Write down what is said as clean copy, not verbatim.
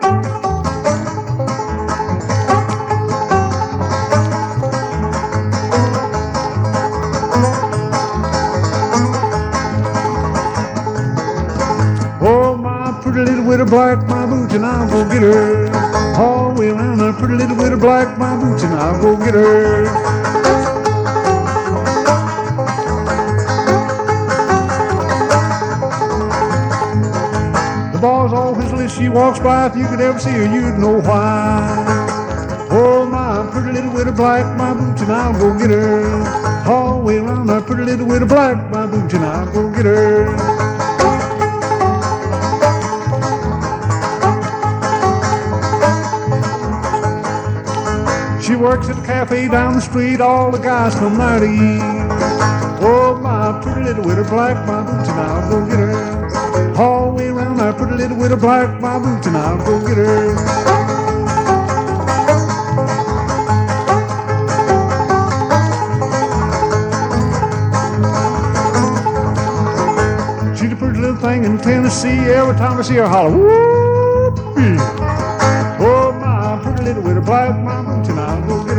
Oh, my pretty little widow black, my boots, and I'll go get her. All the way around, my pretty little widow black, my boots, and I'll go get her. The boys all whistle as she walks by. If you could ever see her, you'd know why. Oh, my pretty little widow black, my boots, and I'll go get her. All the way around, my pretty little widow black, my boots, and I'll go get her. She works at the cafe down the street, all the guys come there to eat. Oh, my pretty little widow black, my boots, and I'll go get her. All the way around, my pretty little widow black, my boots, and I'll go get her. She's a pretty little thing in Tennessee. Every time I see her, holler, whoop-ee. Oh, my pretty little widow black, my boots, and I'll go get her.